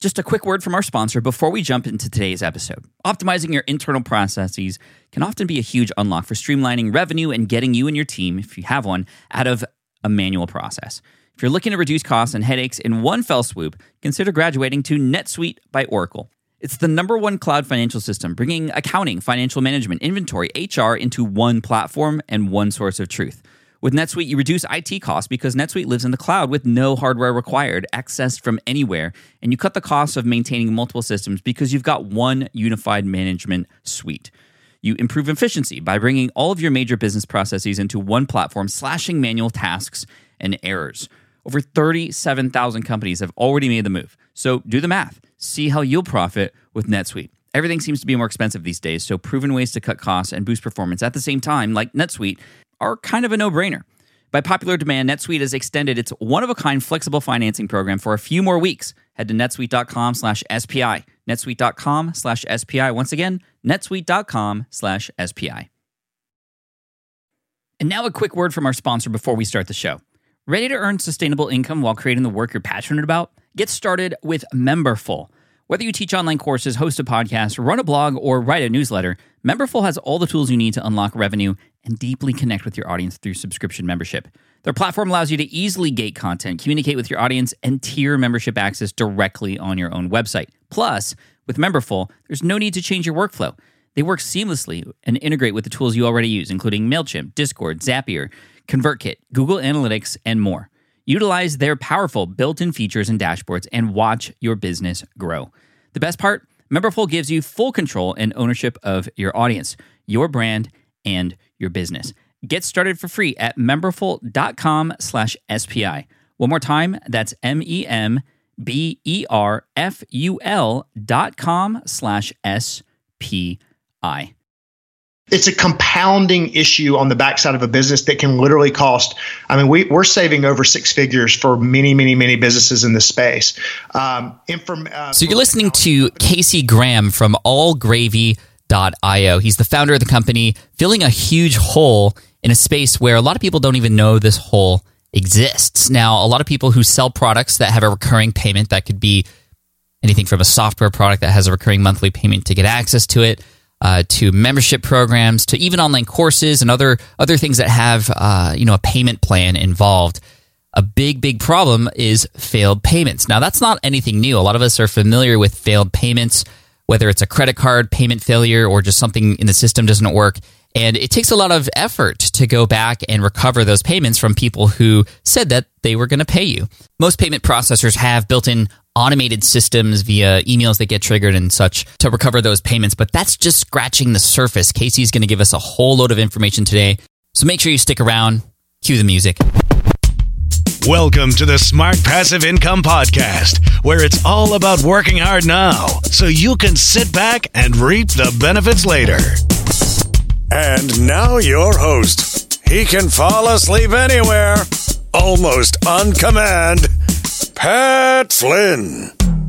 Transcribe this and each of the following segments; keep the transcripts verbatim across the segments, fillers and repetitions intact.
Just a quick word from our sponsor before we jump into today's episode. Optimizing your internal processes can often be a huge unlock for streamlining revenue and getting you and your team, if you have one, out of a manual process. If you're looking to reduce costs and headaches in one fell swoop, consider graduating to NetSuite by Oracle. It's the number one cloud financial system, bringing accounting, financial management, inventory, H R into one platform and one source of truth. With NetSuite, you reduce I T costs because NetSuite lives in the cloud with no hardware required, accessed from anywhere, and you cut the cost of maintaining multiple systems because you've got one unified management suite. You improve efficiency by bringing all of your major business processes into one platform, slashing manual tasks and errors. Over thirty-seven thousand companies have already made the move. So do the math. See how you'll profit with NetSuite. Everything seems to be more expensive these days, so proven ways to cut costs and boost performance at the same time, like NetSuite, are kind of a no-brainer. By popular demand, NetSuite has extended its one-of-a-kind flexible financing program for a few more weeks. Head to netsuite.com slash SPI. netsuite.com slash SPI. Once again, netsuite.com slash SPI. And now a quick word from our sponsor before we start the show. Ready to earn sustainable income while creating the work you're passionate about? Get started with Memberful. Whether you teach online courses, host a podcast, run a blog, or write a newsletter, Memberful has all the tools you need to unlock revenue and deeply connect with your audience through subscription membership. Their platform allows you to easily gate content, communicate with your audience, and tier membership access directly on your own website. Plus, with Memberful, there's no need to change your workflow. They work seamlessly and integrate with the tools you already use, including MailChimp, Discord, Zapier, ConvertKit, Google Analytics, and more. Utilize their powerful built-in features and dashboards and watch your business grow. The best part? Memberful gives you full control and ownership of your audience, your brand, and your business. Get started for free at memberful.com slash SPI. One more time, that's M-E-M-B-E-R-F-U-L dot com slash S-P-I. It's a compounding issue on the backside of a business that can literally cost. I mean, we, we're saving over six figures for many, many, many businesses in this space. Um, inform, uh, so you're listening to Casey Graham from all gravy dot io. He's the founder of the company, filling a huge hole in a space where a lot of people don't even know this hole exists. Now, a lot of people who sell products that have a recurring payment, that could be anything from a software product that has a recurring monthly payment to get access to it, Uh, to membership programs, to even online courses and other other things that have uh, you know a payment plan involved. A big, big problem is failed payments. Now, that's not anything new. A lot of us are familiar with failed payments, whether it's a credit card payment failure or just something in the system doesn't work. And it takes a lot of effort to go back and recover those payments from people who said that they were going to pay you. Most payment processors have built-in automated systems via emails that get triggered and such to recover those payments, but that's just scratching the surface. Casey's going to give us a whole load of information today, so make sure you stick around. Cue the music. Welcome to the Smart Passive Income Podcast, where it's all about working hard now so you can sit back and reap the benefits later. And now your host. He can fall asleep anywhere, almost on command, Pat Flynn.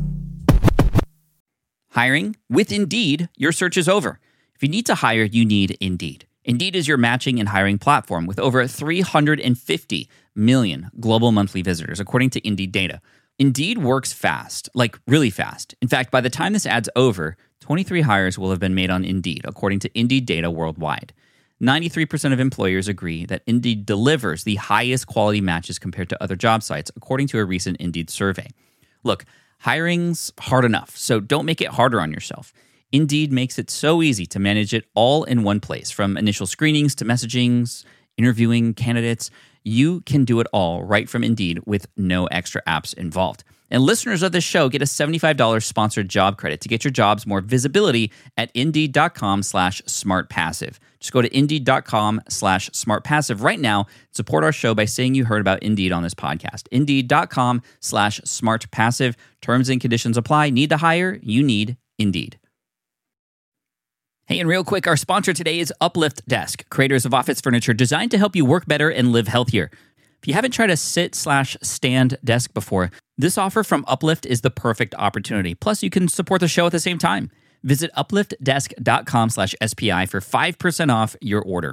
Hiring? With Indeed, your search is over. If you need to hire, you need Indeed. Indeed is your matching and hiring platform with over three hundred fifty million global monthly visitors, according to Indeed data. Indeed works fast, like really fast. In fact, by the time this ad's over, twenty-three hires will have been made on Indeed, according to Indeed data worldwide. ninety-three percent of employers agree that Indeed delivers the highest quality matches compared to other job sites, according to a recent Indeed survey. Look, hiring's hard enough, so don't make it harder on yourself. Indeed makes it so easy to manage it all in one place, from initial screenings to messagings, interviewing candidates. You can do it all right from Indeed with no extra apps involved. And listeners of this show get a seventy-five dollars sponsored job credit to get your jobs more visibility at Indeed.com slash smartpassive. Just go to Indeed.com slash smartpassive right now. Support our show by saying you heard about Indeed on this podcast. Indeed.com slash smartpassive. Terms and conditions apply. Need to hire? You need Indeed. Hey, and real quick, our sponsor today is Uplift Desk, creators of office furniture designed to help you work better and live healthier. If you haven't tried a sit slash stand desk before, this offer from Uplift is the perfect opportunity. Plus, you can support the show at the same time. Visit upliftdesk.com slash SPI for five percent off your order.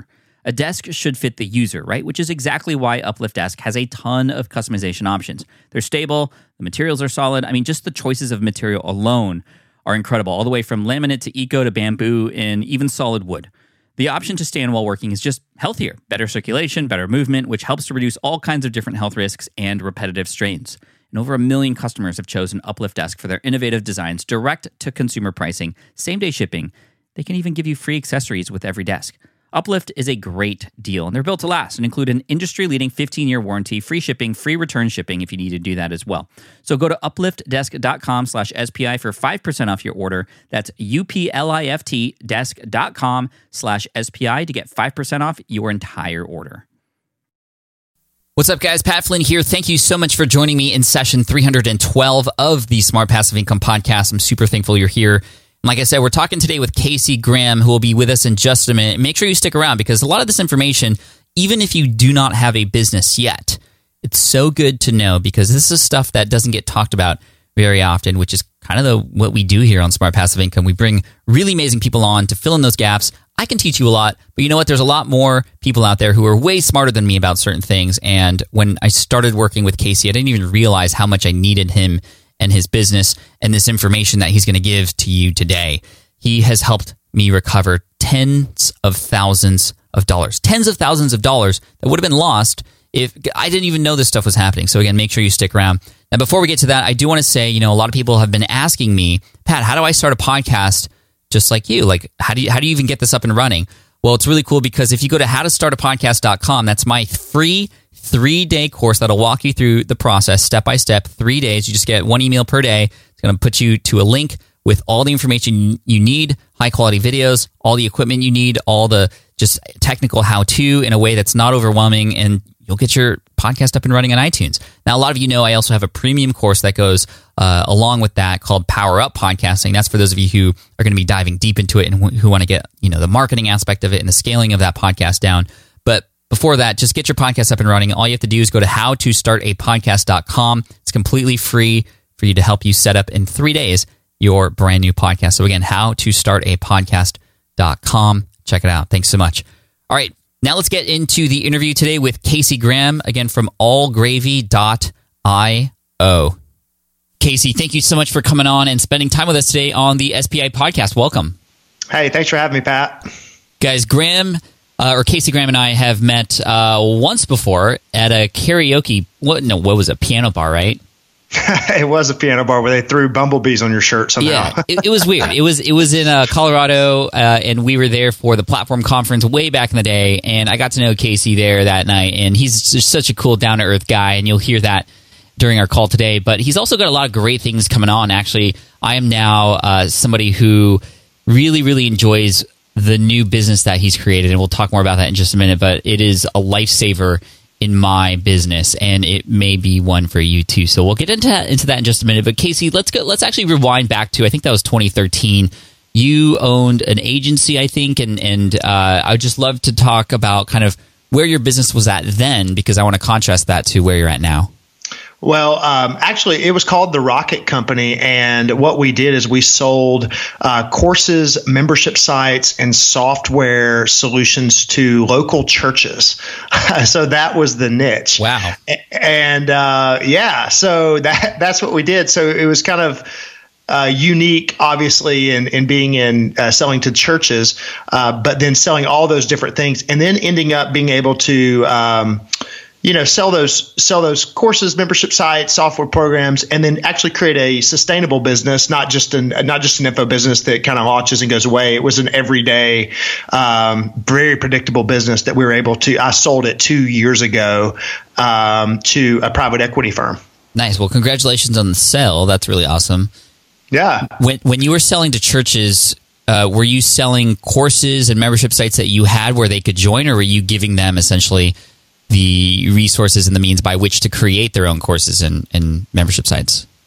A desk should fit the user, right? Which is exactly why Uplift Desk has a ton of customization options. They're stable, the materials are solid. I mean, just the choices of material alone are incredible, all the way from laminate to eco to bamboo and even solid wood. The option to stand while working is just healthier, better circulation, better movement, which helps to reduce all kinds of different health risks and repetitive strains. And over a million customers have chosen Uplift Desk for their innovative designs, direct-to-consumer pricing, same-day shipping. They can even give you free accessories with every desk. Uplift is a great deal, and they're built to last and include an industry-leading fifteen-year warranty, free shipping, free return shipping if you need to do that as well. So go to upliftdesk.com slash SPI for five percent off your order. That's U-P-L-I-F-T desk.com slash SPI to get five percent off your entire order. What's up, guys? Pat Flynn here. Thank you so much for joining me in session three hundred twelve of the Smart Passive Income Podcast. I'm super thankful you're here. Like I said, we're talking today with Casey Graham, who will be with us in just a minute. Make sure you stick around because a lot of this information, even if you do not have a business yet, it's so good to know because this is stuff that doesn't get talked about very often, which is kind of the what we do here on Smart Passive Income. We bring really amazing people on to fill in those gaps. I can teach you a lot, but you know what? There's a lot more people out there who are way smarter than me about certain things. And when I started working with Casey, I didn't even realize how much I needed him and his business and this information that he's going to give to you today. He has helped me recover tens of thousands of dollars, tens of thousands of dollars that would have been lost if I didn't even know this stuff was happening. So again, make sure you stick around. Now, before we get to that, I do want to say, you know, a lot of people have been asking me, Pat, how do I start a podcast just like you? Like, how do you, how do you even get this up and running? Well, it's really cool because if you go to how to start a podcast dot com, that's my free three-day course that'll walk you through the process step by step, three days. You just get one email per day. It's going to put you to a link with all the information you need, high-quality videos, all the equipment you need, all the just technical how-to in a way that's not overwhelming, and you'll get your podcast up and running on iTunes. Now, a lot of you know I also have a premium course that goes uh, along with that called Power Up Podcasting. That's for those of you who are going to be diving deep into it and wh- who want to get, you know, the marketing aspect of it and the scaling of that podcast down. But before that, just get your podcast up and running. All you have to do is go to how to start a podcast dot com. It's completely free for you to help you set up in three days your brand new podcast. So again, how to start a podcast dot com. Check it out. Thanks so much. All right, now let's get into the interview today with Casey Graham, again from all gravy dot io. Casey, thank you so much for coming on and spending time with us today on the S P I podcast. Welcome. Hey, thanks for having me, Pat. Guys, Graham... Uh, or Casey Graham and I have met uh, once before at a karaoke. What? No, what was it? Piano bar, right? It was a piano bar where they threw bumblebees on your shirt somehow. Yeah, it, it was weird. It was it was in uh, Colorado, uh, and we were there for the Platform Conference way back in the day. And I got to know Casey there that night, and he's just such a cool, down to earth guy. And you'll hear that during our call today. But he's also got a lot of great things coming on. Actually, I am now uh, somebody who really, really enjoys the new business that he's created, and we'll talk more about that in just a minute, but it is a lifesaver in my business, and it may be one for you too. So we'll get into that, into that in just a minute. But Casey, let's go. Let's actually rewind back to, I think that was twenty thirteen. You owned an agency, I think, and and uh, I would just love to talk about kind of where your business was at then, because I want to contrast that to where you're at now. Well, um, actually, it was called the Rocket Company, and what we did is we sold uh, courses, membership sites, and software solutions to local churches. So that was the niche. Wow! And uh, yeah, so that that's what we did. So it was kind of uh, unique, obviously, in in being in uh, selling to churches, uh, but then selling all those different things, and then ending up being able to. Um, You know, sell those sell those courses, membership sites, software programs, and then actually create a sustainable business, not just an not just an info business that kind of launches and goes away. It was an everyday, um, very predictable business that we were able to. I sold it two years ago um, to a private equity firm. Nice. Well, congratulations on the sale. That's really awesome. Yeah. When when you were selling to churches, uh, were you selling courses and membership sites that you had where they could join, or were you giving them essentially the resources and the means by which to create their own courses and, and membership sites?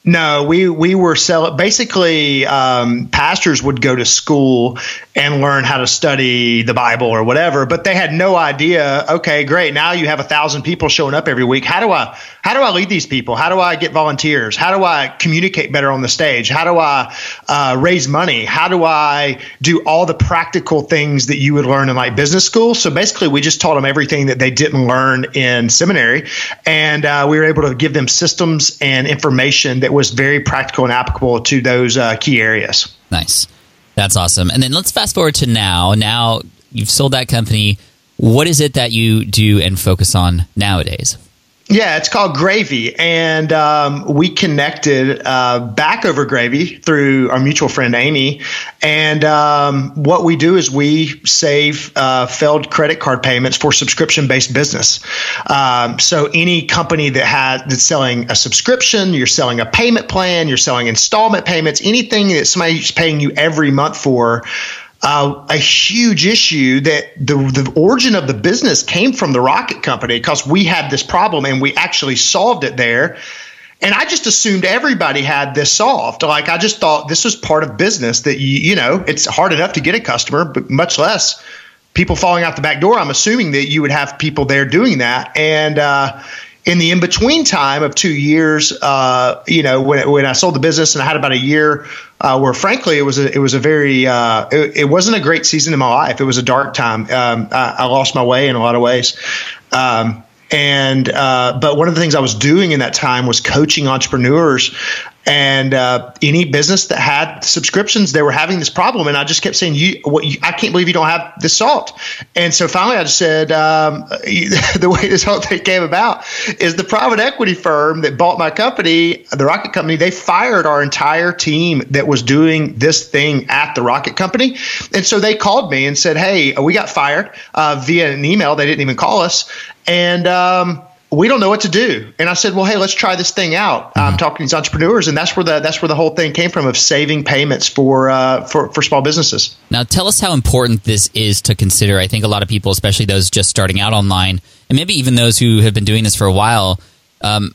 No, we we were selling. Basically, um, pastors would go to school and learn how to study the Bible or whatever, but they had no idea. Okay, great. Now you have a thousand people showing up every week. How do I how do I lead these people? How do I get volunteers? How do I communicate better on the stage? How do I uh, raise money? How do I do all the practical things that you would learn in like business school? So basically, we just taught them everything that they didn't learn in seminary, and uh, we were able to give them systems and information that was very practical and applicable to those uh, key areas. Nice. That's awesome. And then let's fast forward to now. Now you've sold that company. What is it that you do and focus on nowadays? Yeah, it's called Gravy, and um, we connected uh, back over Gravy through our mutual friend Amy. And um, what we do is we save uh, failed credit card payments for subscription-based business. Um, so any company that has that's selling a subscription, you're selling a payment plan, you're selling installment payments, anything that somebody's paying you every month for. Uh, a huge issue that the the origin of the business came from the Rocket Company, because we had this problem and we actually solved it there. And I just assumed everybody had this solved. Like, I just thought this was part of business that, you, you know, it's hard enough to get a customer, but much less people falling out the back door. I'm assuming that you would have people there doing that. And, uh, in the in-between time of two years, uh, you know, when when I sold the business and I had about a year uh, where, frankly, it was a it was a very uh, it, it wasn't a great season in my life. It was a dark time. Um, I, I lost my way in a lot of ways. Um, and uh, but one of the things I was doing in that time was coaching entrepreneurs. And uh, any business that had subscriptions, they were having this problem. And I just kept saying, "You, what, you I can't believe you don't have this solved." And so finally I just said, um, the way this whole thing came about is the private equity firm that bought my company, the Rocket Company, they fired our entire team that was doing this thing at the Rocket Company. And so they called me and said, "Hey, we got fired uh, via an email." They didn't even call us. And um we don't know what to do. And I said, well, hey, let's try this thing out. Mm-hmm. I'm talking to these entrepreneurs, and that's where the that's where the whole thing came from, of saving payments for uh, for for small businesses. Now, tell us how important this is to consider. I think a lot of people, especially those just starting out online, and maybe even those who have been doing this for a while, um,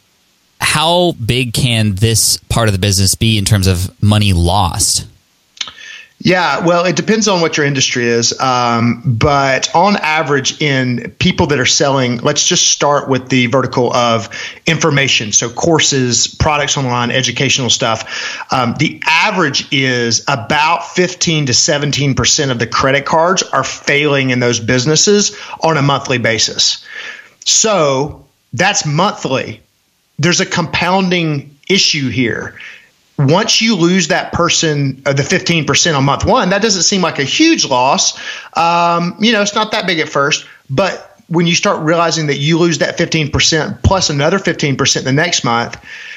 how big can this part of the business be in terms of money lost? Yeah, well, it depends on what your industry is. Um, but on average, in people that are selling, let's just start with the vertical of information. So courses, products online, educational stuff. Um, the average is about fifteen to seventeen percent of the credit cards are failing in those businesses on a monthly basis. So that's monthly. There's a compounding issue here. Once you lose that person, uh, the fifteen percent on month one, that doesn't seem like a huge loss. Um, you know, it's not that big at first, but when you start realizing that you lose that fifteen percent plus another fifteen percent the next month,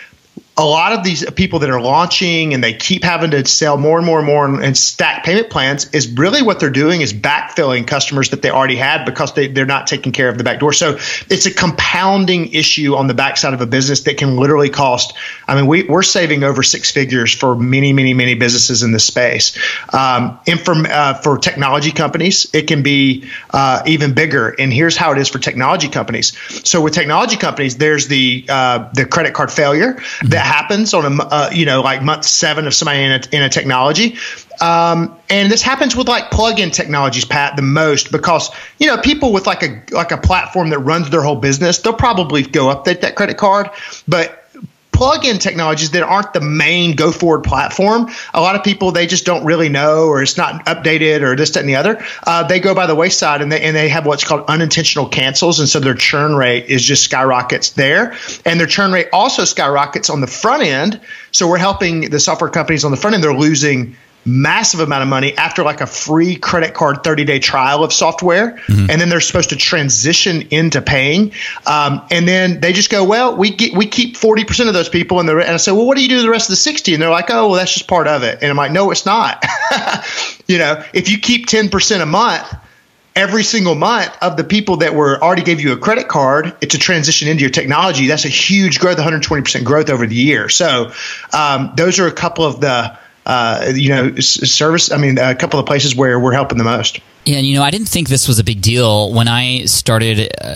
a lot of these people that are launching and they keep having to sell more and more and more and, and stack payment plans, is really what they're doing is backfilling customers that they already had because they, they're not taking care of the back door. So it's a compounding issue on the backside of a business that can literally cost, I mean, we, we're saving over six figures for many, many, many businesses in this space. Um, inform, uh, for technology companies, it can be uh, even bigger. And here's how it is for technology companies. So with technology companies, there's the uh, the credit card failure that happens on a uh, you know like month seven of somebody in a, in a technology, um, and this happens with like plug-in technologies, Pat, the most, because you know people with like a like a platform that runs their whole business, they'll probably go update that credit card, but plug-in technologies that aren't the main go-forward platform, a lot of people, they just don't really know, or it's not updated, or this, that, and the other. Uh, they go by the wayside, and they and they have what's called unintentional cancels, and so their churn rate is just skyrockets there, and their churn rate also skyrockets on the front end. So we're helping the software companies on the front end. They're losing massive amount of money after like a free credit card thirty-day trial of software, mm-hmm. and then they're supposed to transition into paying, um, and then they just go, well, we get, we keep forty percent of those people, and, the, and I say, well, what do you do the rest of the sixty? And they're like, oh, well, that's just part of it. And I'm like, no, it's not. You know, if you keep ten percent a month, every single month of the people that were already gave you a credit card to transition into your technology, that's a huge growth, one hundred twenty percent growth over the year. So um, those are a couple of the Uh, you know, service, I mean, a couple of places where we're helping the most. Yeah, and you know, I didn't think this was a big deal when I started uh,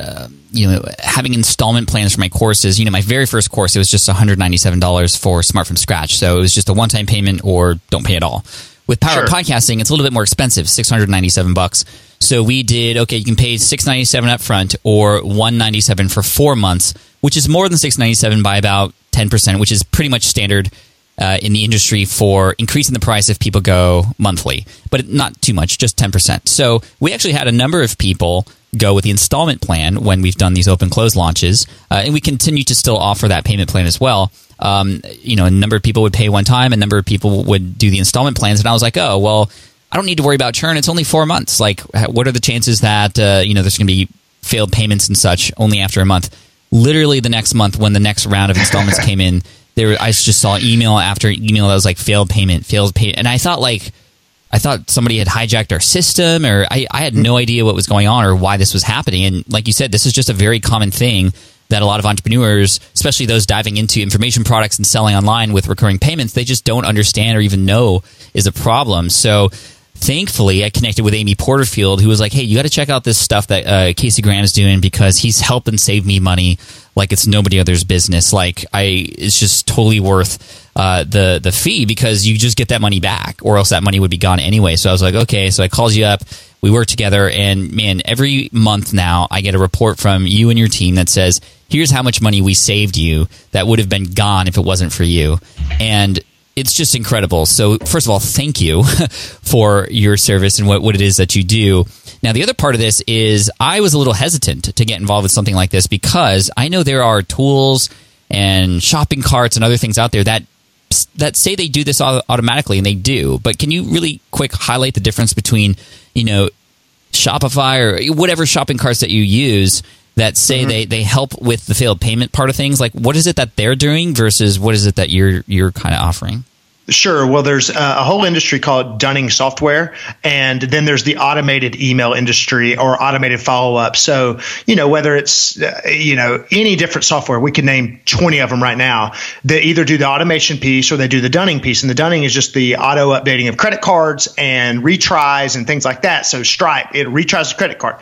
you know, having installment plans for my courses. You know, my very first course, it was just one hundred ninety-seven dollars for Smart from Scratch. So it was just a one-time payment or don't pay at all. With Power Up Podcasting, it's a little bit more expensive, six hundred ninety-seven bucks. So we did, okay, you can pay six hundred ninety-seven up front or one hundred ninety-seven for four months, which is more than six hundred ninety-seven by about ten percent, which is pretty much standard uh, in the industry for increasing the price if people go monthly, but not too much, just ten percent. So we actually had a number of people go with the installment plan when we've done these open close launches, uh, and we continue to still offer that payment plan as well. Um, you know, a number of people would pay one time, a number of people would do the installment plans, and I was like, oh, well, I don't need to worry about churn. It's only four months. Like, what are the chances that uh, you know there's going to be failed payments and such only after a month? Literally the next month, when the next round of installments came in, there I just saw email after email that was like failed payment, failed payment, and I thought like I thought somebody had hijacked our system, or I, I had no idea what was going on or why this was happening. And like you said, this is just a very common thing that a lot of entrepreneurs, especially those diving into information products and selling online with recurring payments, they just don't understand or even know is a problem. So thankfully, I connected with Amy Porterfield, who was like, hey, you got to check out this stuff that uh, Casey Graham is doing because he's helping save me money like it's nobody other's business. Like, I, it's just totally worth uh, the the fee because you just get that money back, or else that money would be gone anyway. So I was like, okay, so I called you up. We work together, and man, every month now I get a report from you and your team that says, here's how much money we saved you that would have been gone if it wasn't for you. And it's just incredible. So first of all, thank you for your service and what, what it is that you do. Now, the other part of this is I was a little hesitant to get involved with something like this because I know there are tools and shopping carts and other things out there that that say they do this automatically, and they do. But can you really quick highlight the difference between, you know, Shopify or whatever shopping carts that you use that say mm-hmm. they, they help with the failed payment part of things? Like, what is it that they're doing versus what is it that you're you're kind of offering? Sure. Well, there's a whole industry called Dunning software, and then there's the automated email industry or automated follow-up. So, you know, whether it's, uh, you know, any different software, we can name twenty of them right now. They either do the automation piece or they do the Dunning piece. And the Dunning is just the auto updating of credit cards and retries and things like that. So Stripe, it retries the credit card.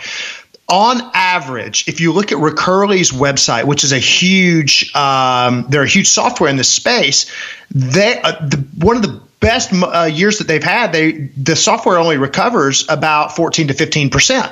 On average, if you look at Recurly's website, which is a huge, um, they're a huge software in this space. They uh, the, one of the best uh, years that they've had, they the software only recovers about fourteen to fifteen percent.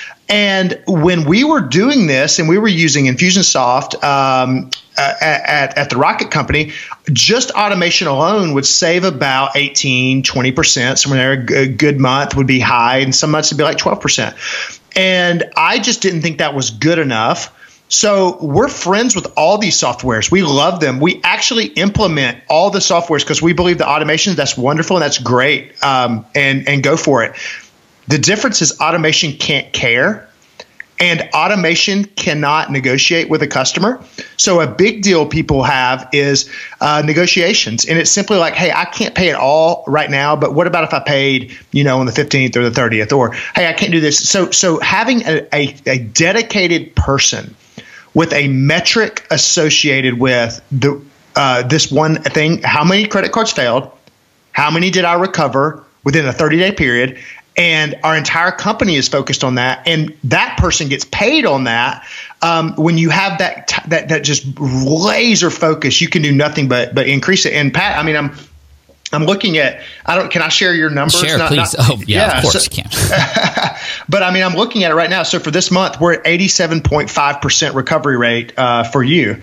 And when we were doing this, and we were using Infusionsoft um, at, at at the Rocket Company, just automation alone would save about eighteen, twenty percent. Somewhere there, a good month would be high, and some months would be like twelve percent. And I just didn't think that was good enough. So we're friends with all these softwares. We love them. We actually implement all the softwares because we believe the automation, that's wonderful and that's great, um, and, and go for it. The difference is automation can't care, and automation cannot negotiate with a customer. So a big deal people have is uh, negotiations. And it's simply like, hey, I can't pay it all right now, but what about if I paid, you know, on the fifteenth or the thirtieth? Or, hey, I can't do this. So so having a, a, a dedicated person with a metric associated with the uh, this one thing, how many credit cards failed, how many did I recover within a thirty-day period, and our entire company is focused on that, and that person gets paid on that. Um, when you have that t- that that just laser focus, you can do nothing but but increase it. And Pat, I mean, I'm I'm looking at. I don't. Can I share your numbers? Share, not, please. Not, oh, yeah, yeah, of course so, you can. But I mean, I'm looking at it right now. So for this month, we're at eighty-seven point five percent recovery rate uh, for you.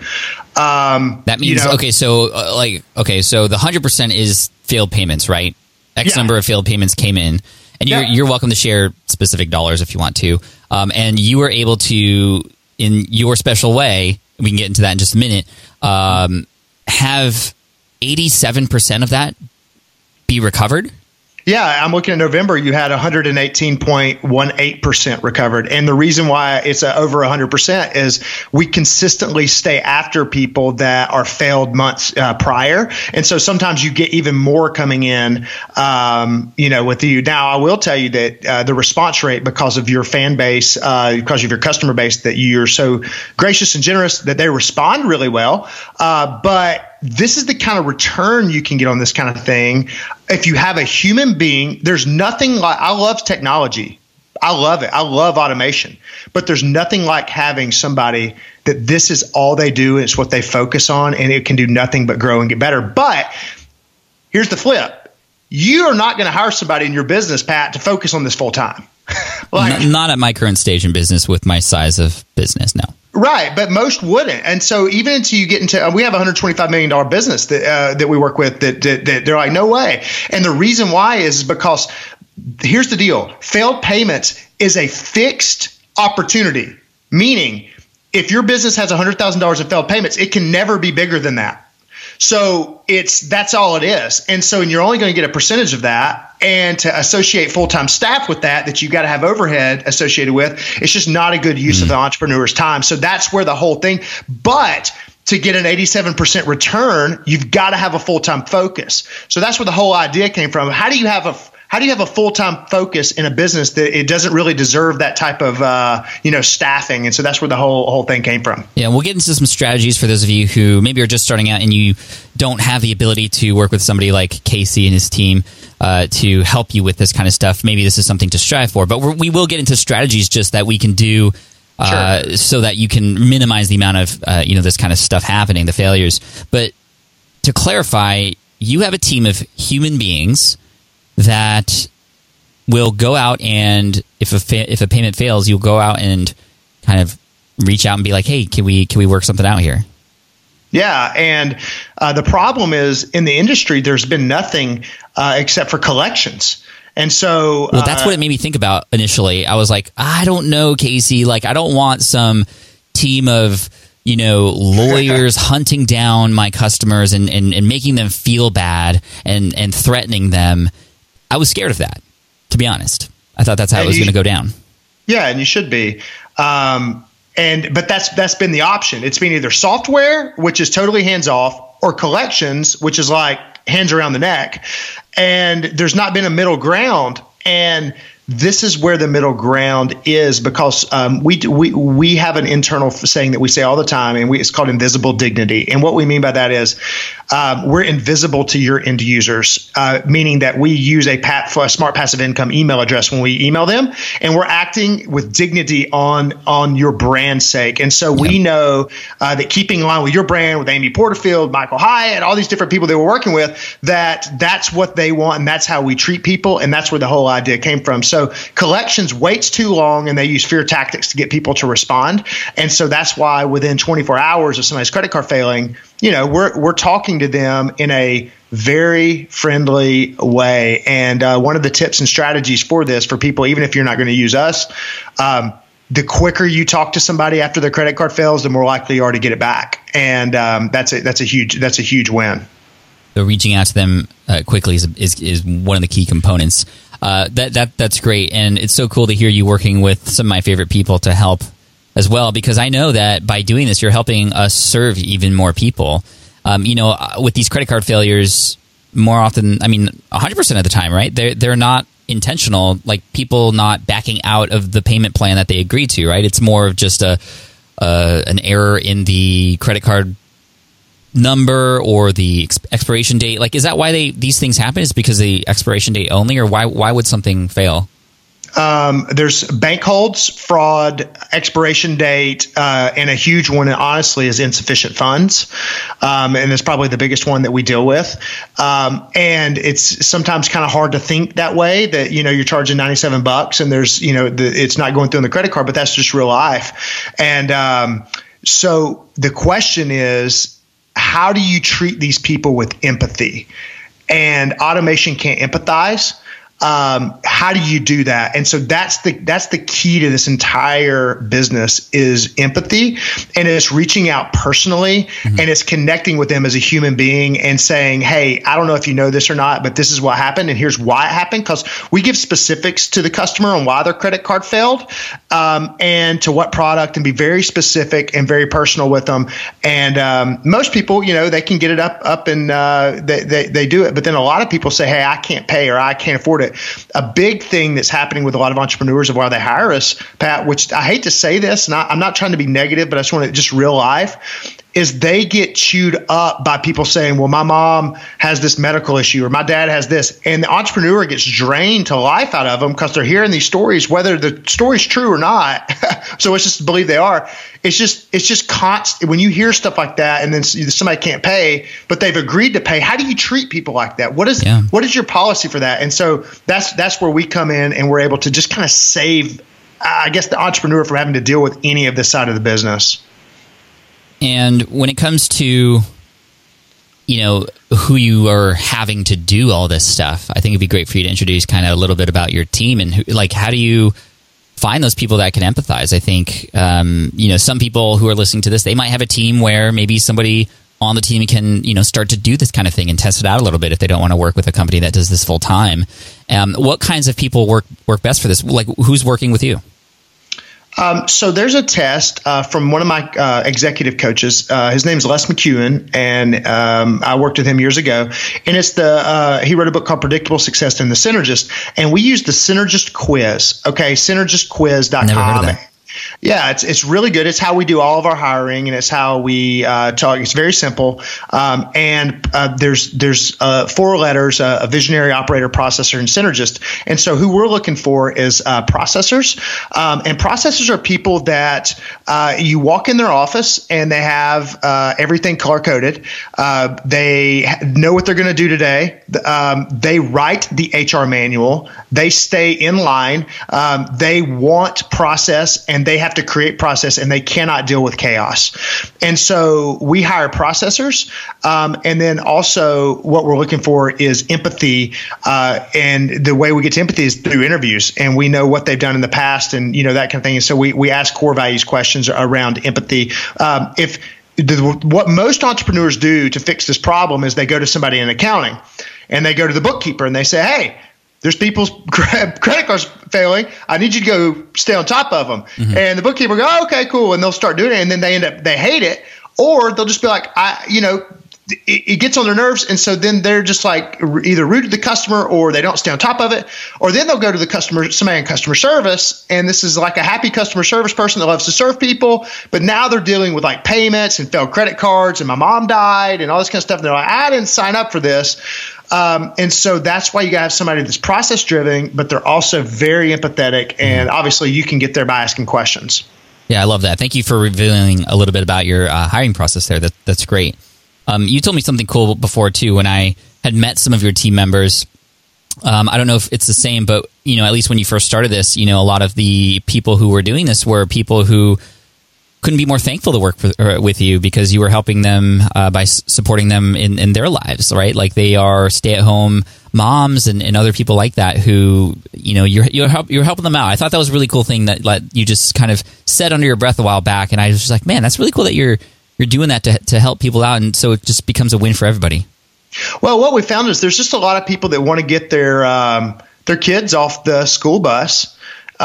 Um, that means you know, okay. So uh, like okay, so the hundred percent is failed payments, right? X yeah. number of failed payments came in. And you're, yeah. you're welcome to share specific dollars if you want to. Um, and you were able to, in your special way, we can get into that in just a minute, um, have eighty-seven percent of that be recovered? Yeah, I'm looking at November. You had one hundred eighteen point one eight percent recovered. And the reason why it's uh, over one hundred percent is we consistently stay after people that are failed months uh, prior. And so sometimes you get even more coming in, um, you know, with you. Now, I will tell you that uh, the response rate, because of your fan base, uh, because of your customer base, that you're so gracious and generous that they respond really well. Uh, but this is the kind of return you can get on this kind of thing. If you have a human being, there's nothing like, I love technology. I love it. I love automation, but there's nothing like having somebody that this is all they do. It's what they focus on, and it can do nothing but grow and get better. But here's the flip. You are not going to hire somebody in your business, Pat, to focus on this full time. like, N- not at my current stage in business with my size of business, no. Right, but most wouldn't. And so even until you get into, uh, we have a one hundred twenty-five million dollars business that uh, that we work with that, that, that they're like, no way. And the reason why is because here's the deal. Failed payments is a fixed opportunity, meaning if your business has one hundred thousand dollars in failed payments, it can never be bigger than that. So it's that's all it is. And so and you're only going to get a percentage of that. And to associate full-time staff with that, that you got to have overhead associated with, it's just not a good use mm. of the entrepreneur's time. So that's where the whole thing. But to get an eighty-seven percent return, you've got to have a full-time focus. So that's where the whole idea came from. How do you have a How do you have a full-time focus in a business that it doesn't really deserve that type of uh, you know staffing? And so that's where the whole whole thing came from. Yeah, we'll get into some strategies for those of you who maybe are just starting out and you don't have the ability to work with somebody like Casey and his team uh, to help you with this kind of stuff. Maybe this is something to strive for, but we're, we will get into strategies just that we can do uh, sure. so that you can minimize the amount of uh, you know this kind of stuff happening, the failures. But to clarify, you have a team of human beings that will go out and if a fa- if a payment fails, you'll go out and kind of reach out and be like, "Hey, can we can we work something out here?" Yeah, and uh, the problem is in the industry, there's been nothing uh, except for collections. And so, well, that's uh, what it made me think about initially. I was like, I don't know, Casey. Like, I don't want some team of you know, lawyers hunting down my customers and, and, and making them feel bad and, and threatening them. I was scared of that, to be honest. I thought that's how and it was going to go down. Yeah, and you should be. Um, and but that's that's been the option. It's been either software, which is totally hands off, or collections, which is like hands around the neck. And there's not been a middle ground. And this is where the middle ground is, because um, we we we have an internal saying that we say all the time, and we, it's called invisible dignity. And what we mean by that is um, we're invisible to your end users, uh, meaning that we use a, pat, a smart passive income email address when we email them, and we're acting with dignity on on your brand's sake. And so we know uh, that keeping in line with your brand, with Amy Porterfield, Michael Hyatt, all these different people that we're working with, that that's what they want, and that's how we treat people, and that's where the whole idea came from. So collections waits too long, and they use fear tactics to get people to respond. And so that's why within twenty-four hours of somebody's credit card failing, you know, we're we're talking to them in a very friendly way. And uh, one of the tips and strategies for this, for people, even if you're not going to use us, um, the quicker you talk to somebody after their credit card fails, the more likely you are to get it back. And um, that's a that's a huge that's a huge win. So reaching out to them uh, quickly is, is is one of the key components. Uh, that that that's great, and it's so cool to hear you working with some of my favorite people to help as well, because I know that by doing this, you're helping us serve even more people. Um, you know, with these credit card failures, more often, I mean, one hundred percent of the time, right? They're they're not intentional, like people not backing out of the payment plan that they agreed to, right? It's more of just a uh, an error in the credit card number or the ex- expiration date. Like, is that why they these things happen? Is because of the expiration date only, or why why would something fail? Um, there's bank holds, fraud, expiration date, uh, and a huge one, honestly, is insufficient funds. Um, and it's probably the biggest one that we deal with. Um, and it's sometimes kind of hard to think that way, that, you know, you're charging ninety-seven bucks and there's, you know, the, it's not going through on the credit card, but that's just real life. And um, so the question is, how do you treat these people with empathy? And automation can't empathize. Um, how do you do that? And so that's the that's the key to this entire business, is empathy, and it's reaching out personally, mm-hmm. and it's connecting with them as a human being and saying, hey, I don't know if you know this or not, but this is what happened, and here's why it happened, because we give specifics to the customer on why their credit card failed, um, and to what product, and be very specific and very personal with them. And um, most people, you know, they can get it up up and uh, they, they they do it, but then a lot of people say, hey, I can't pay, or I can't afford it. A big thing that's happening with a lot of entrepreneurs of why they hire us, Pat, which I hate to say this, and I, I'm not trying to be negative, but I just want to just real life. is they get chewed up by people saying, well, my mom has this medical issue or my dad has this. And the entrepreneur gets drained to life out of them because they're hearing these stories, whether the story's true or not. So let's just believe they are. It's just it's just constant. When you hear stuff like that and then somebody can't pay, but they've agreed to pay, how do you treat people like that? What is yeah. what is your policy for that? And so that's that's where we come in and we're able to just kind of save, I guess, the entrepreneur from having to deal with any of this side of the business. And when it comes to, you know, who you are having to do all this stuff, I think it'd be great for you to introduce kind of a little bit about your team and who, like, how do you find those people that can empathize? I think, um, you know, some people who are listening to this, they might have a team where maybe somebody on the team can, you know, start to do this kind of thing and test it out a little bit if they don't want to work with a company that does this full time. Um, what kinds of people work work best for this? Like, who's working with you? Um, so there's a test uh, from one of my uh, executive coaches. Uh, his name is Les McEwen, and um, I worked with him years ago. And it's the uh, he wrote a book called Predictable Success and the Synergist. And we use the Synergist quiz. Okay, synergist quiz dot com. Never heard of that. Yeah, it's it's really good. It's how we do all of our hiring, and it's how we uh, talk. It's very simple, um, and uh, there's there's uh, four letters: uh, a visionary, operator, processor, and synergist. And so, who we're looking for is uh, processors, um, and processors are people that uh, you walk in their office and they have uh, everything color coded. Uh, they know what they're going to do today. Um, they write the H R manual. They stay in line. Um, they want process and they have to create process and they cannot deal with chaos. And so we hire processors. Um, and then also what we're looking for is empathy. Uh, and the way we get to empathy is through interviews, and we know what they've done in the past and, you know, that kind of thing. And so we, we ask core values questions around empathy. Um, if the, what most entrepreneurs do to fix this problem is they go to somebody in accounting and they go to the bookkeeper and they say, hey, there's people's credit cards failing. I need you to go stay on top of them. Mm-hmm. And the bookkeeper will go, oh, okay, cool. And they'll start doing it. And then they end up, they hate it. Or they'll just be like, I, you know, it, it gets on their nerves. And so then they're just like either rude to the customer or they don't stay on top of it. Or then they'll go to the customer, somebody in customer service. And this is like a happy customer service person that loves to serve people. But now they're dealing with like payments and failed credit cards and my mom died and all this kind of stuff. And they're like, I didn't sign up for this. Um, and so that's why you got to have somebody that's process driven, but they're also very empathetic. And obviously you can get there by asking questions. Yeah, I love that. Thank you for revealing a little bit about your uh, hiring process there. That, that's great. Um, you told me something cool before too, when I had met some of your team members. Um, I don't know if it's the same, but you know, at least when you first started this, you know, a lot of the people who were doing this were people who couldn't be more thankful to work for, or, with you because you were helping them uh, by s- supporting them in, in their lives, right? Like they are stay-at-home moms and, and other people like that who, you know, you're you're, help, you're helping them out. I thought that was a really cool thing that like, you just kind of said under your breath a while back, and I was just like, man, that's really cool that you're you're doing that to to help people out, and so it just becomes a win for everybody. Well, what we found is there's just a lot of people that want to get their um, their kids off the school bus.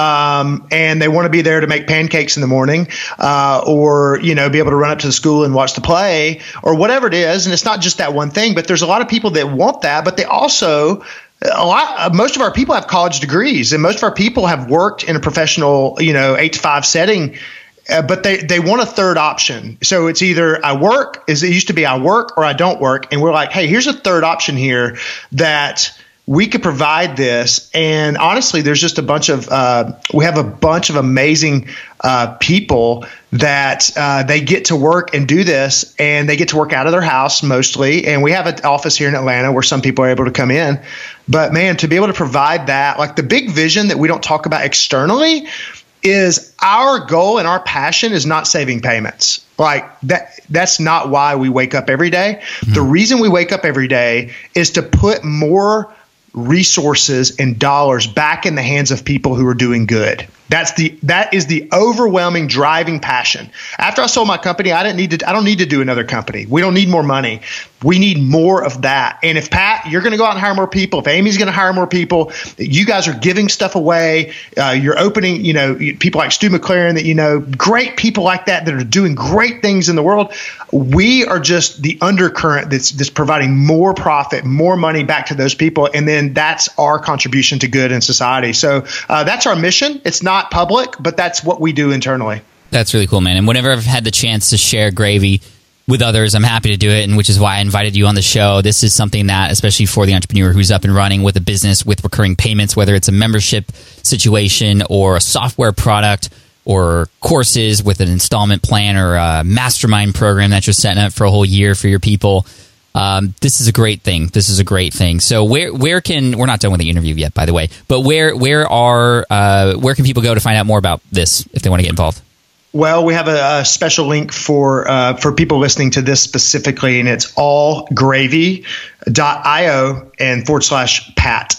Um, and they want to be there to make pancakes in the morning, uh, or, you know, be able to run up to the school and watch the play or whatever it is. And it's not just that one thing, but there's a lot of people that want that, but they also, a lot, most of our people have college degrees and most of our people have worked in a professional, you know, eight to five setting. Uh, but they, they want a third option. So it's either I work, as it used to be, I work or I don't work. And we're like, hey, here's a third option here that we could provide this. And honestly, there's just a bunch of, uh, we have a bunch of amazing uh, people that uh, they get to work and do this, and they get to work out of their house mostly. And we have an office here in Atlanta where some people are able to come in. But man, to be able to provide that, like the big vision that we don't talk about externally is our goal and our passion is not saving payments. Like that, that's not why we wake up every day. Mm-hmm. The reason we wake up every day is to put more resources and dollars back in the hands of people who are doing good. That's the that is the overwhelming driving passion. After I sold my company, I didn't need to I don't need to do another company. We don't need more money. We need more of that. And if Pat, you're going to go out and hire more people, if Amy's going to hire more people, you guys are giving stuff away. Uh, you're opening, you know, people like Stu McLaren that, you know, great people like that that are doing great things in the world. We are just the undercurrent that's that's providing more profit, more money back to those people. And then that's our contribution to good in society. So uh, that's our mission. It's not public, but that's what we do internally. That's really cool, man. And whenever I've had the chance to share Gravy with others, I'm happy to do it, and which is why I invited you on the show. This is something that, especially for the entrepreneur who's up and running with a business with recurring payments, whether it's a membership situation or a software product or courses with an installment plan or a mastermind program that you're setting up for a whole year for your people. Um, this is a great thing. This is a great thing. So where where can we're not done with the interview yet, by the way, but where where are uh, where can people go to find out more about this if they want to get involved? Well, we have a, a special link for uh, for people listening to this specifically, and it's allgravy dot io and forward slash Pat.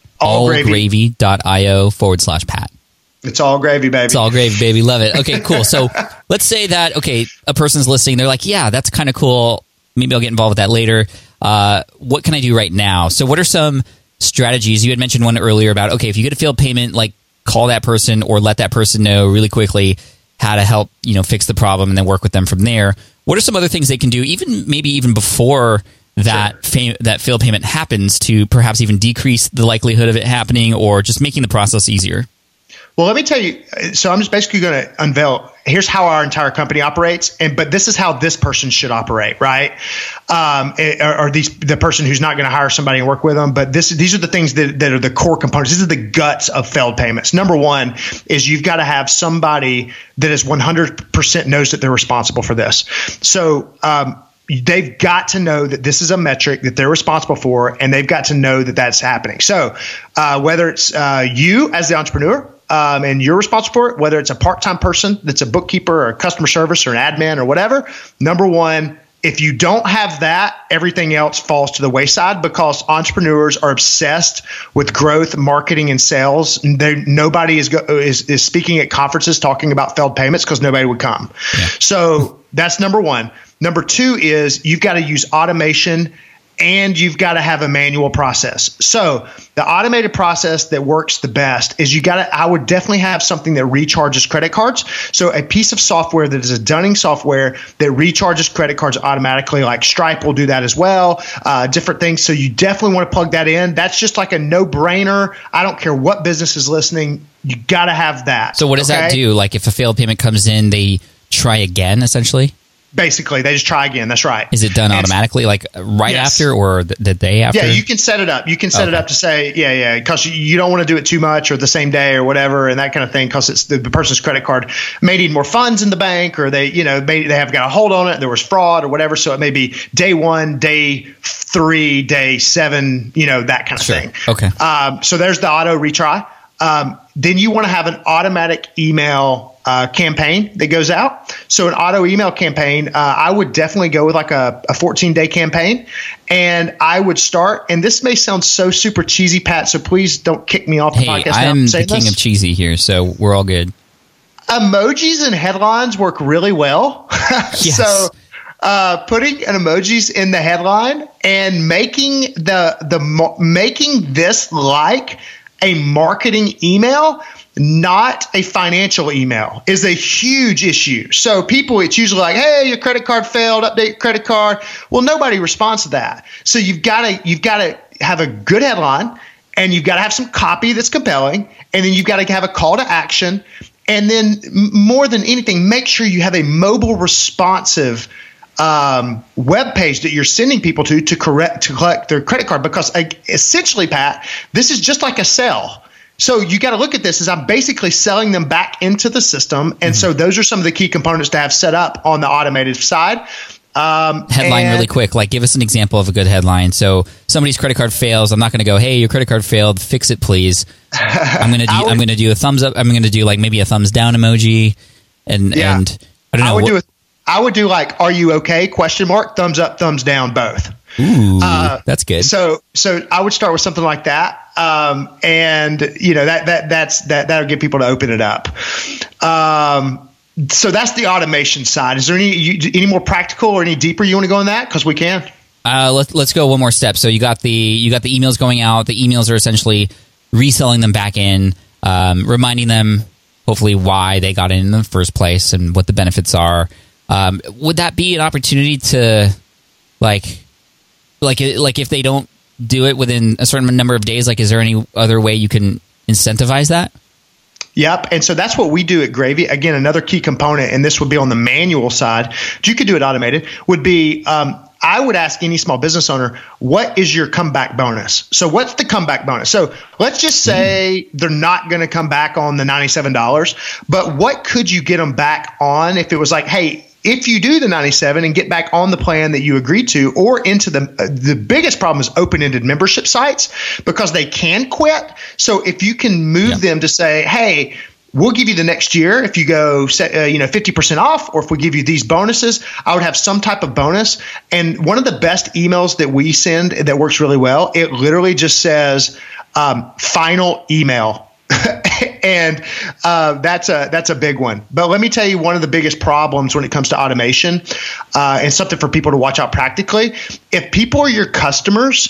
allgravy dot io forward slash Pat. It's all gravy, baby. It's all gravy, baby. Love it. Okay, cool. So let's say that, okay, a person's listening. They're like, yeah, that's kind of cool. Maybe I'll get involved with that later. Uh, what can I do right now? So what are some strategies? You had mentioned one earlier about, okay, if you get a failed payment, like call that person or let that person know really quickly how to help, you know, fix the problem and then work with them from there. What are some other things they can do, even maybe even before that sure. fam- that failed payment happens, to perhaps even decrease the likelihood of it happening or just making the process easier? Well, let me tell you. So I'm just basically going to unveil. Here's how our entire company operates, and but this is how this person should operate, right? Um, or, or these the person who's not going to hire somebody and work with them. But this these are the things that, that are the core components. These are the guts of failed payments. Number one is you've got to have somebody that is one hundred percent knows that they're responsible for this. So um, they've got to know that this is a metric that they're responsible for, and they've got to know that that's happening. So uh, whether it's uh, you as the entrepreneur, Um, and you're responsible for it, whether it's a part-time person that's a bookkeeper or a customer service or an admin or whatever. Number one, if you don't have that, everything else falls to the wayside, because entrepreneurs are obsessed with growth, marketing, and sales. They, nobody is, go, is is speaking at conferences talking about failed payments because nobody would come. Yeah. So that's number one. Number two is you've got to use automation, and you've got to have a manual process. So the automated process that works the best is you got to, I would definitely have something that recharges credit cards. So a piece of software that is a dunning software that recharges credit cards automatically, like Stripe will do that as well, uh, different things. So you definitely want to plug that in. That's just like a no-brainer. I don't care what business is listening. You got to have that. So what does okay? that do? Like if a failed payment comes in, they try again, essentially? Basically, they just try again. That's right. Is it done and automatically, like right yes. after or the, the day after? Yeah, you can set it up. You can set okay. it up to say, yeah, yeah, because you don't want to do it too much or the same day or whatever and that kind of thing, because it's the, the person's credit card may need more funds in the bank, or they, you know, may, they have got a hold on it. There was fraud or whatever. So it may be day one, day three, day seven, you know, that kind of sure. thing. Okay. Um, so there's the auto retry. Um, then you want to have an automatic email uh, campaign that goes out. So an auto email campaign, uh, I would definitely go with like a, a fourteen day campaign. And I would start, and this may sound so super cheesy, Pat, so please don't kick me off the hey, podcast. I'm the king this. of cheesy here, so we're all good. Emojis and headlines work really well. Yes. So uh, putting an emojis in the headline and making the the making this like a marketing email, not a financial email, is a huge issue. So people, it's usually like, hey, your credit card failed, update your credit card. Well, nobody responds to that. So you've got to you've got to have a good headline, and you've got to have some copy that's compelling, and then you've got to have a call to action. And then more than anything, make sure you have a mobile responsive Um, web page that you're sending people to to correct to collect their credit card, because uh, essentially, Pat, this is just like a sell. So you got to look at this as I'm basically selling them back into the system, and mm-hmm. so those are some of the key components to have set up on the automated side. Um, headline and, really quick, like give us an example of a good headline. So somebody's credit card fails. I'm not going to go, hey, your credit card failed. Fix it, please. I'm going to do. would, I'm going to do a thumbs up. I'm going to do like maybe a thumbs down emoji, and yeah, and I don't know. I would what, do a, I would do like, are you okay? Question mark, thumbs up, thumbs down, both. Ooh, uh, that's good. So, so I would start with something like that. Um, and you know, that, that, that's, that, that'll get people to open it up. Um, so that's the automation side. Is there any, you, any more practical or any deeper you want to go in that? Cause we can. Uh, let's, let's go one more step. So you got the, you got the emails going out. The emails are essentially reselling them back in, um, reminding them hopefully why they got in in the first place and what the benefits are. Um, would that be an opportunity to, like, like, like if they don't do it within a certain number of days, like, is there any other way you can incentivize that? Yep. And so that's what we do at Gravy. Again, another key component, and this would be on the manual side, you could do it automated, would be um, I would ask any small business owner, what is your comeback bonus? So what's the comeback bonus? So let's just say mm. they're not going to come back on the ninety-seven dollars, but what could you get them back on if it was like, hey, if you do the ninety-seven and get back on the plan that you agreed to, or into the uh, the biggest problem is open-ended membership sites, because they can quit. So if you can move yeah. them to say, hey, we'll give you the next year if you go uh, you know fifty percent off, or if we give you these bonuses, I would have some type of bonus. And one of the best emails that we send that works really well, it literally just says um, final email. And uh, that's a that's a big one. But let me tell you one of the biggest problems when it comes to automation, uh, and something for people to watch out practically. If people are your customers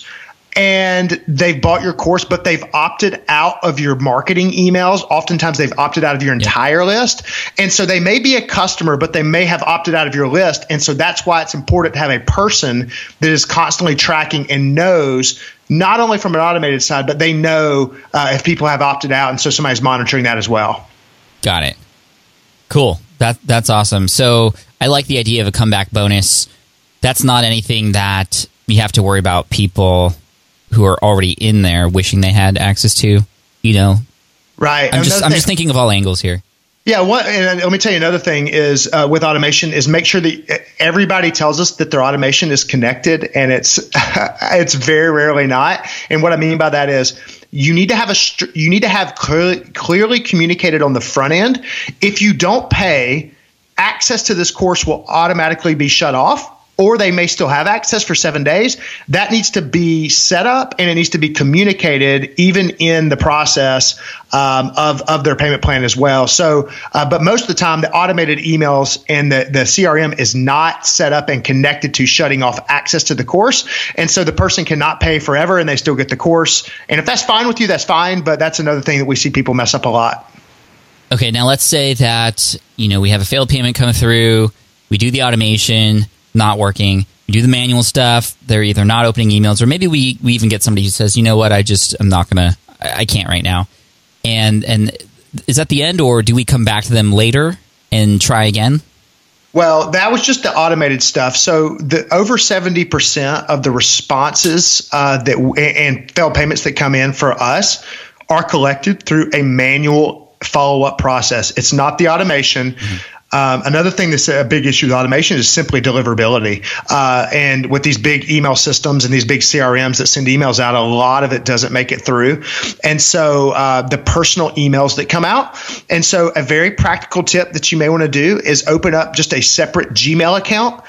and they've bought your course, but they've opted out of your marketing emails, oftentimes they've opted out of your entire yeah. list. And so they may be a customer, but they may have opted out of your list. And so that's why it's important to have a person that is constantly tracking and knows, not only from an automated side, but they know uh, if people have opted out. And so somebody's monitoring that as well. Got it. Cool. That That's awesome. So I like the idea of a comeback bonus. That's not anything that you have to worry about people who are already in there wishing they had access to, you know? Right. I'm just, I'm just thinking of all angles here. Yeah, what, and let me tell you another thing is uh, with automation is make sure that everybody tells us that their automation is connected, and it's it's very rarely not. And what I mean by that is you need to have a you need to have clearly, clearly communicated on the front end. If you don't pay, access to this course will automatically be shut off, or they may still have access for seven days. That needs to be set up, and it needs to be communicated even in the process um, of, of their payment plan as well. So, uh, but most of the time, the automated emails and the, the C R M is not set up and connected to shutting off access to the course. And so the person cannot pay forever and they still get the course. And if that's fine with you, that's fine. But that's another thing that we see people mess up a lot. Okay, now let's say that, you know, we have a failed payment come through, we do the automation, not working. We do the manual stuff. They're either not opening emails, or maybe we, we even get somebody who says, you know what, I just, I'm not going to, I can't right now. And, and is that the end, or do we come back to them later and try again? Well, that was just the automated stuff. So the over seventy percent of the responses uh, that and failed payments that come in for us are collected through a manual follow-up process. It's not the automation. Mm-hmm. Um, another thing that's a big issue with automation is simply deliverability. Uh, and with these big email systems and these big C R Ms that send emails out, a lot of it doesn't make it through. And so uh, the personal emails that come out. And so a very practical tip that you may want to do is open up just a separate Gmail account.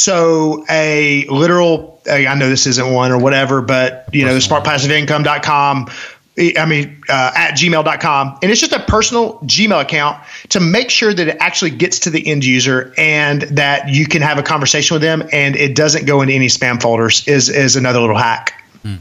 So a literal, I know this isn't one or whatever, but you know, smart passive income dot com. I mean, uh, at gmail dot com. And it's just a personal Gmail account to make sure that it actually gets to the end user and that you can have a conversation with them and it doesn't go into any spam folders is, is another little hack. Hmm.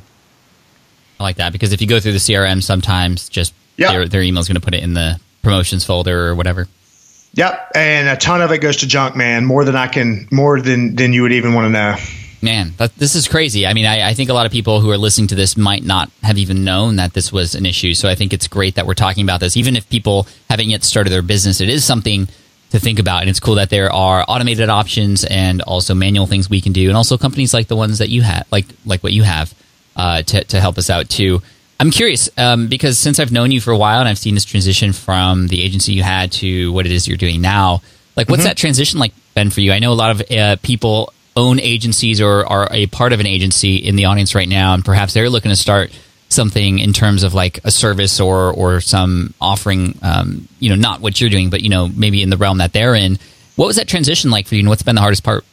I like that, because if you go through the C R M, sometimes just yep. their, their email is going to put it in the promotions folder or whatever. Yep. And a ton of it goes to junk, man, more than I can, more than, than you would even want to know. Man, that, this is crazy. I mean, I, I think a lot of people who are listening to this might not have even known that this was an issue. So I think it's great that we're talking about this. Even if people haven't yet started their business, it is something to think about. And it's cool that there are automated options and also manual things we can do. And also companies like the ones that you have, like like what you have, uh, to, to help us out too. I'm curious, um, because since I've known you for a while and I've seen this transition from the agency you had to what it is you're doing now, like what's mm-hmm. that transition like been for you? I know a lot of uh, people own agencies or are a part of an agency in the audience right now, and perhaps they're looking to start something in terms of like a service or or some offering, um, you know, not what you're doing, but, you know, maybe in the realm that they're in. What was that transition like for you, and what's been the hardest part?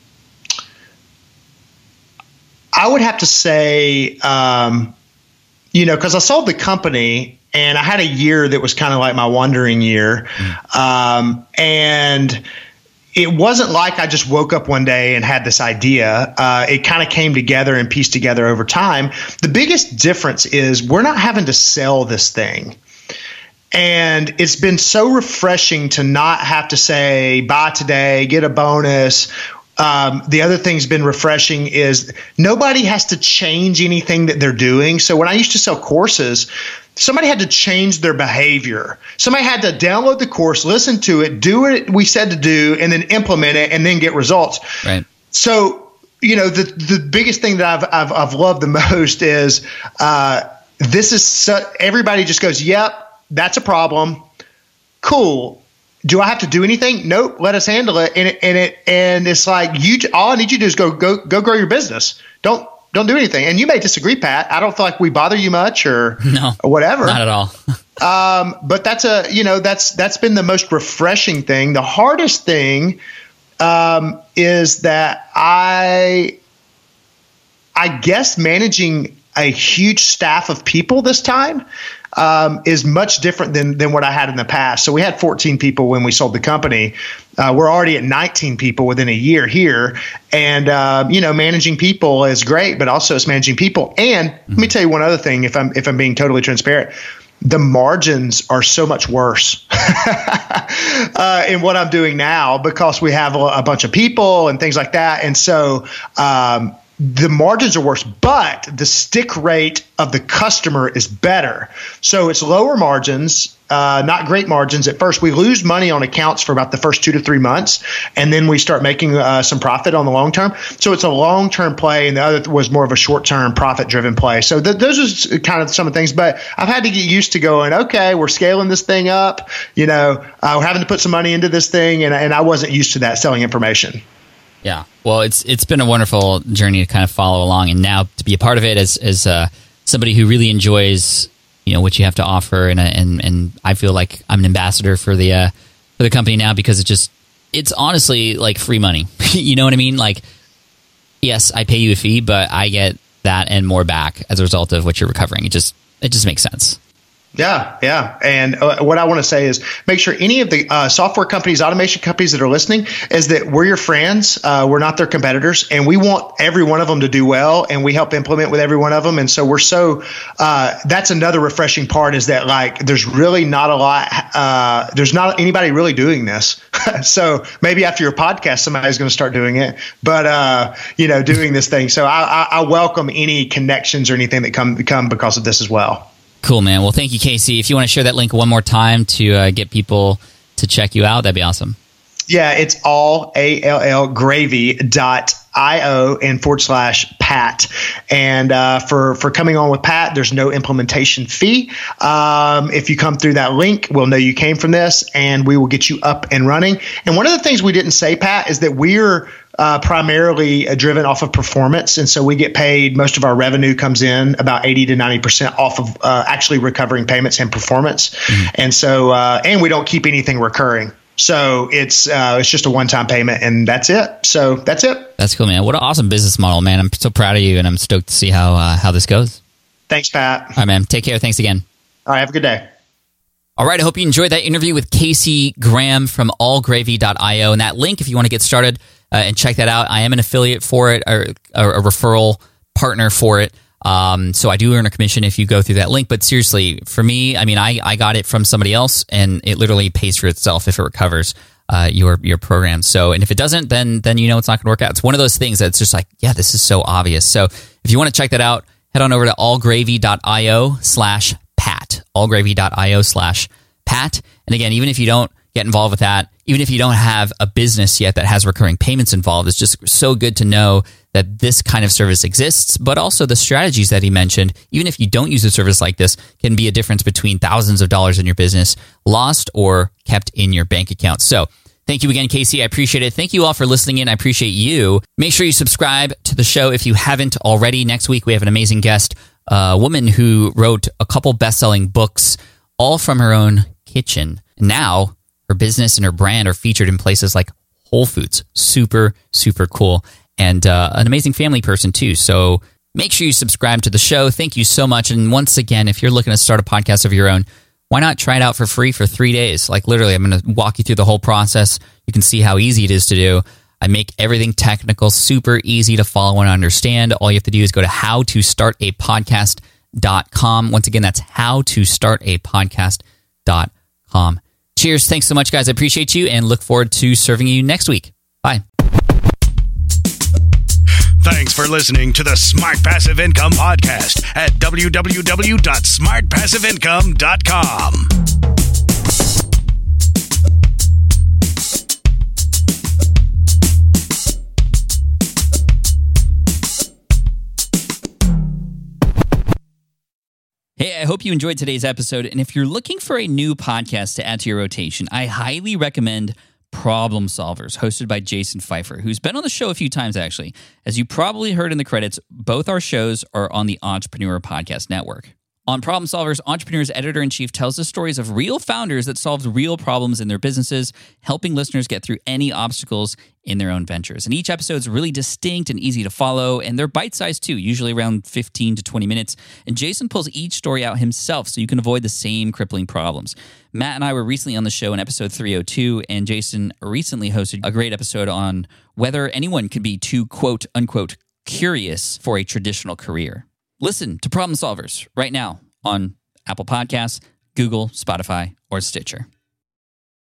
I would have to say, um, you know, because I sold the company and I had a year that was kind of like my wandering year. Mm. Um, and it wasn't like I just woke up one day and had this idea. Uh, it kind of came together and pieced together over time. The biggest difference is we're not having to sell this thing. And it's been so refreshing to not have to say, buy today, get a bonus. Um, the other thing's been refreshing is nobody has to change anything that they're doing. So when I used to sell courses, somebody had to change their behavior. Somebody had to download the course, listen to it, do what we said to do, and then implement it and then get results. Right. So, you know, the the biggest thing that I've I've, I've loved the most is uh, this is so, everybody just goes, yep, that's a problem. Cool. Do I have to do anything? Nope. Let us handle it. And it, and it and it's like you. All I need you to do is go go go grow your business. Don't don't do anything. And you may disagree, Pat. I don't feel like we bother you much or no, or whatever. Not at all. um, but that's a you know that's that's been the most refreshing thing. The hardest thing um, is that I I guess managing a huge staff of people this time um, is much different than than what I had in the past. So we had fourteen people when we sold the company. Uh, we're already at nineteen people within a year here. And, uh, you know, managing people is great, but also it's managing people. And mm-hmm. let me tell you one other thing, if I'm if I'm being totally transparent. The margins are so much worse uh, in what I'm doing now because we have a, a bunch of people and things like that. And so um, the margins are worse, but the stick rate of the customer is better. So it's lower margins, uh, not great margins at first. We lose money on accounts for about the first two to three months, and then we start making uh, some profit on the long term. So it's a long-term play, and the other was more of a short-term profit-driven play. So th- those are kind of some of the things, but I've had to get used to going, okay, we're scaling this thing up. You know, uh, we're having to put some money into this thing, and, and I wasn't used to that selling information. Yeah, well, it's it's been a wonderful journey to kind of follow along, and now to be a part of it as as uh, somebody who really enjoys, you know, what you have to offer, and and and I feel like I'm an ambassador for the uh, for the company now because it just it's honestly like free money. You know what I mean? Like, yes, I pay you a fee, but I get that and more back as a result of what you're recovering. It just it just makes sense. Yeah, yeah. And uh, what I want to say is make sure any of the uh, software companies, automation companies that are listening is that we're your friends. Uh, we're not their competitors. And we want every one of them to do well. And we help implement with every one of them. And so we're so uh, that's another refreshing part is that like there's really not a lot. Uh, there's not anybody really doing this. So maybe after your podcast, somebody's going to start doing it. But, uh, you know, doing this thing. So I, I, I welcome any connections or anything that come, come because of this as well. Cool, man. Well, thank you, Casey. If you want to share that link one more time to uh, get people to check you out, that'd be awesome. Yeah, it's all A L L gravy dot io and forward slash Pat. And uh, for, for coming on with Pat, there's no implementation fee. Um, if you come through that link, we'll know you came from this and we will get you up and running. And one of the things we didn't say, Pat, is that we're uh, primarily uh, driven off of performance. And so we get paid, most of our revenue comes in about eighty to ninety percent off of uh, actually recovering payments and performance. Mm-hmm. And so, uh, and we don't keep anything recurring. So it's uh, it's just a one-time payment, and that's it. So that's it. That's cool, man. What an awesome business model, man. I'm so proud of you, and I'm stoked to see how uh, how this goes. Thanks, Pat. All right, man. Take care. Thanks again. All right, have a good day. All right, I hope you enjoyed that interview with Casey Graham from all gravy dot io. And that link, if you want to get started uh, and check that out, I am an affiliate for it, or, or a referral partner for it. Um, so I do earn a commission if you go through that link. But seriously, for me, I mean, I, I got it from somebody else, and it literally pays for itself if it recovers uh, your your program. So, and if it doesn't, then then you know it's not going to work out. It's one of those things that's just like, yeah, this is so obvious. So if you want to check that out, head on over to all gravy dot io slash Pat. all gravy dot io slash Pat. And again, even if you don't get involved with that, even if you don't have a business yet that has recurring payments involved, it's just so good to know that this kind of service exists, but also the strategies that he mentioned, even if you don't use a service like this, can be a difference between thousands of dollars in your business lost or kept in your bank account. So thank you again, Casey. I appreciate it. Thank you all for listening in. I appreciate you. Make sure you subscribe to the show if you haven't already. Next week, we have an amazing guest, a woman who wrote a couple best-selling books, all from her own kitchen. Now, her business and her brand are featured in places like Whole Foods. Super, super cool. And uh, an amazing family person, too. So make sure you subscribe to the show. Thank you so much. And once again, if you're looking to start a podcast of your own, why not try it out for free for three days? Like literally, I'm going to walk you through the whole process. You can see how easy it is to do. I make everything technical, super easy to follow and understand. All you have to do is go to how to start a podcast dot com. Once again, that's how to start a podcast dot com. Cheers. Thanks so much, guys. I appreciate you and look forward to serving you next week. Bye. Thanks for listening to the Smart Passive Income Podcast at w w w dot smart passive income dot com. Hey, I hope you enjoyed today's episode. And if you're looking for a new podcast to add to your rotation, I highly recommend Problem Solvers, hosted by Jason Pfeiffer, who's been on the show a few times, actually. As you probably heard in the credits, both our shows are on the Entrepreneur Podcast Network. On Problem Solvers, Entrepreneur's editor-in-chief tells the stories of real founders that solved real problems in their businesses, helping listeners get through any obstacles in their own ventures. And each episode is really distinct and easy to follow, and they're bite-sized too, usually around fifteen to twenty minutes. And Jason pulls each story out himself so you can avoid the same crippling problems. Matt and I were recently on the show in episode three oh two, and Jason recently hosted a great episode on whether anyone could be too quote-unquote curious for a traditional career. Listen to Problem Solvers right now on Apple Podcasts, Google, Spotify, or Stitcher.